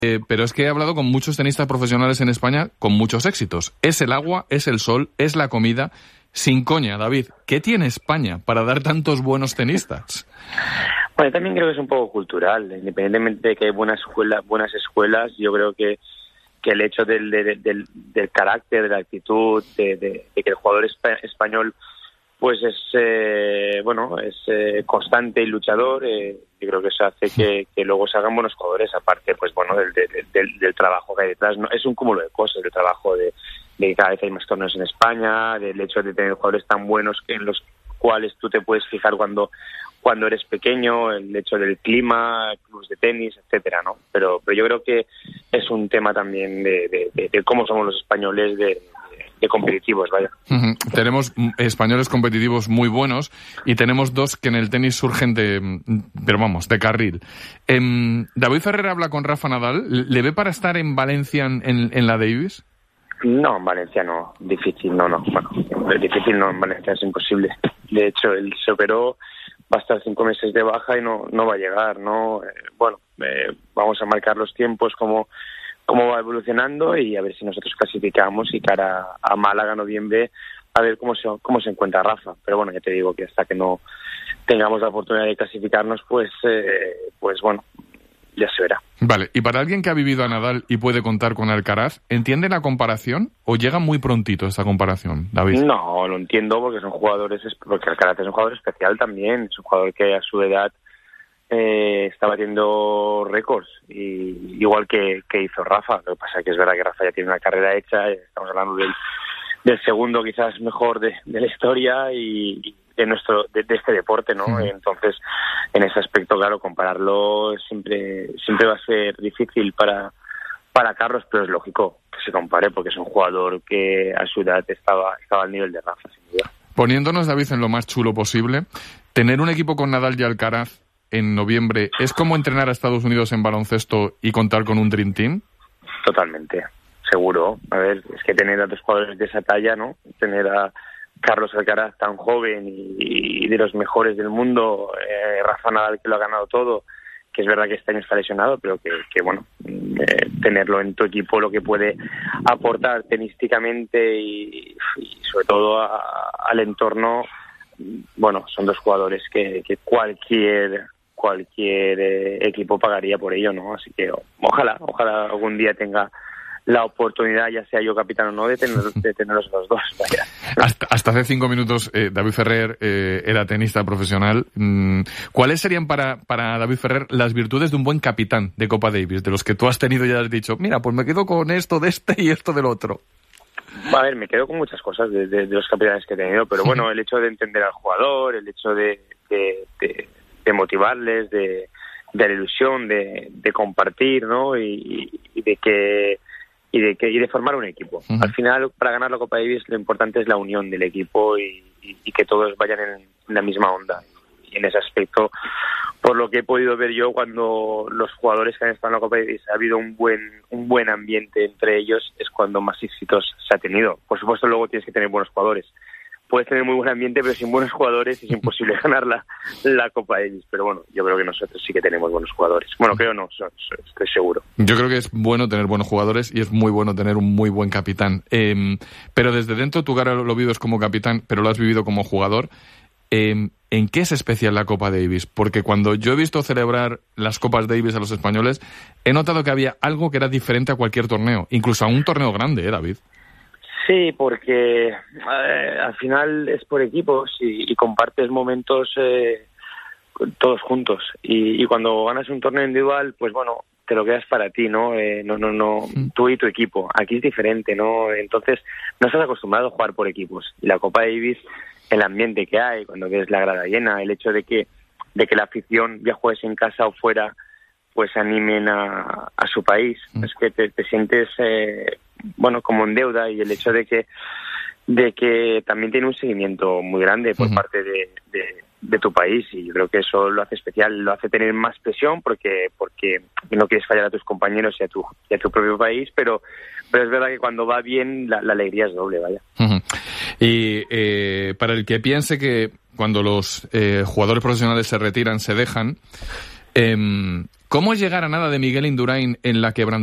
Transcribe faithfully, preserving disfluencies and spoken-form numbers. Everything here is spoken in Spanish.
Eh, pero es que he hablado con muchos tenistas profesionales en España con muchos éxitos. Es el agua, es el sol, es la comida. Sin coña, David, ¿qué tiene España para dar tantos buenos tenistas? Bueno, yo también creo que es un poco cultural. Independientemente de que hay buenas escuelas, buenas escuelas, yo creo que, que el hecho del, del, del, del carácter, de la actitud, de, de, de que el jugador espa- español pues es eh, bueno es eh, constante y luchador, eh, yo creo que eso hace que, que luego se hagan buenos jugadores, aparte pues bueno del, del, del, del trabajo que hay detrás. No, es un cúmulo de cosas, del trabajo de, de que cada vez hay más torneos en España, del hecho de tener jugadores tan buenos en los cuales tú te puedes fijar cuando cuando eres pequeño, el hecho del clima, clubes de tenis, etcétera, ¿no? Pero pero yo creo que es un tema también de, de, de, de cómo somos los españoles de de competitivos, vaya. Uh-huh. Tenemos españoles competitivos muy buenos y tenemos dos que en el tenis surgen de, pero vamos, de carril. Eh, David Ferrer habla con Rafa Nadal. ¿Le ve para estar en Valencia en, en, en la Davis? No, en Valencia no. Difícil, no, no. Bueno, difícil no, en Valencia es imposible. De hecho, él se operó, va a estar cinco meses de baja y no, no va a llegar, ¿no? Eh, bueno, eh, vamos a marcar los tiempos como cómo va evolucionando y a ver si nosotros clasificamos y cara a Málaga, noviembre, a ver cómo se, cómo se encuentra Rafa. Pero bueno, ya te digo que hasta que no tengamos la oportunidad de clasificarnos, pues, eh, pues bueno, ya se verá. Vale, y para alguien que ha vivido a Nadal y puede contar con Alcaraz, ¿entiende la comparación o llega muy prontito esta comparación, David? No, lo entiendo porque son jugadores, porque Alcaraz es un jugador especial también, es un jugador que a su edad Eh, está batiendo récords, y igual que, que hizo Rafa. Lo que pasa es que es verdad que Rafa ya tiene una carrera hecha, estamos hablando del, del segundo quizás mejor de, de la historia y de nuestro de, de este deporte, ¿no? Uh-huh. Entonces, en ese aspecto, claro, compararlo siempre siempre va a ser difícil para para Carlos, pero es lógico que se compare porque es un jugador que a su edad estaba estaba al nivel de Rafa, sin duda. Poniéndonos, David, en lo más chulo posible, tener un equipo con Nadal y Alcaraz en noviembre, ¿es como entrenar a Estados Unidos en baloncesto y contar con un Dream Team? Totalmente, seguro. A ver, es que tener a dos jugadores de esa talla, ¿no? Tener a Carlos Alcaraz tan joven y, y de los mejores del mundo, eh, Rafa Nadal que lo ha ganado todo, que es verdad que este año está lesionado, pero que, que bueno, eh, tenerlo en tu equipo, lo que puede aportar tenísticamente y, y sobre todo a, al entorno, bueno, son dos jugadores que, que cualquier cualquier eh, equipo pagaría por ello, ¿no? Así que o, ojalá, ojalá algún día tenga la oportunidad, ya sea yo capitán o no, de, tener, de tenerlos los dos. Vaya. Hasta, hasta hace cinco minutos eh, David Ferrer eh, era tenista profesional. Mm, ¿Cuáles serían para, para David Ferrer las virtudes de un buen capitán de Copa Davis, de los que tú has tenido y ya has dicho, mira, pues me quedo con esto de este y esto del otro? A ver, me quedo con muchas cosas de, de, de los capitanes que he tenido, pero bueno, el hecho de entender al jugador, el hecho de, de, de, de motivarles, de, de la ilusión, de, de compartir, ¿no? Y, y de que y de que y de formar un equipo. Uh-huh. Al final, para ganar la Copa Davis, lo importante es la unión del equipo y, y, y que todos vayan en, en la misma onda. Y en ese aspecto, por lo que he podido ver yo, cuando los jugadores que han estado en la Copa Davis ha habido un buen un buen ambiente entre ellos, es cuando más éxitos se ha tenido. Por supuesto, luego tienes que tener buenos jugadores. Puedes tener muy buen ambiente, pero sin buenos jugadores es imposible ganar la, la Copa Davis. Pero bueno, yo creo que nosotros sí que tenemos buenos jugadores. Bueno, creo no, so, so, estoy seguro. Yo creo que es bueno tener buenos jugadores y es muy bueno tener un muy buen capitán. Eh, pero desde dentro, tú ahora lo vives como capitán, pero lo has vivido como jugador. Eh, ¿En qué es especial la Copa Davis? Porque cuando yo he visto celebrar las Copas Davis a los españoles, he notado que había algo que era diferente a cualquier torneo, incluso a un torneo grande, ¿eh, David? Sí, porque eh, al final es por equipos y, y compartes momentos eh, todos juntos. Y, y cuando ganas un torneo individual, pues bueno, te lo quedas para ti, ¿no? Eh, no, no, no, tú y tu equipo. Aquí es diferente, ¿no? Entonces, no estás acostumbrado a jugar por equipos. Y la Copa Davis, el ambiente que hay, cuando ves la grada llena, el hecho de que de que la afición, ya juegues en casa o fuera, pues animen a, a su país. Mm. Es que te, te sientes, eh, bueno, como en deuda, y el hecho de que de que también tiene un seguimiento muy grande por uh-huh. parte de, de, de tu país, y yo creo que eso lo hace especial, lo hace tener más presión porque porque no quieres fallar a tus compañeros y a tu, y a tu propio país, pero pero es verdad que cuando va bien la, la alegría es doble, vaya. Uh-huh. Y eh, para el que piense que cuando los eh, jugadores profesionales se retiran, se dejan, eh, ¿Cómo es llegar a nada de Miguel Indurain en la quebrantada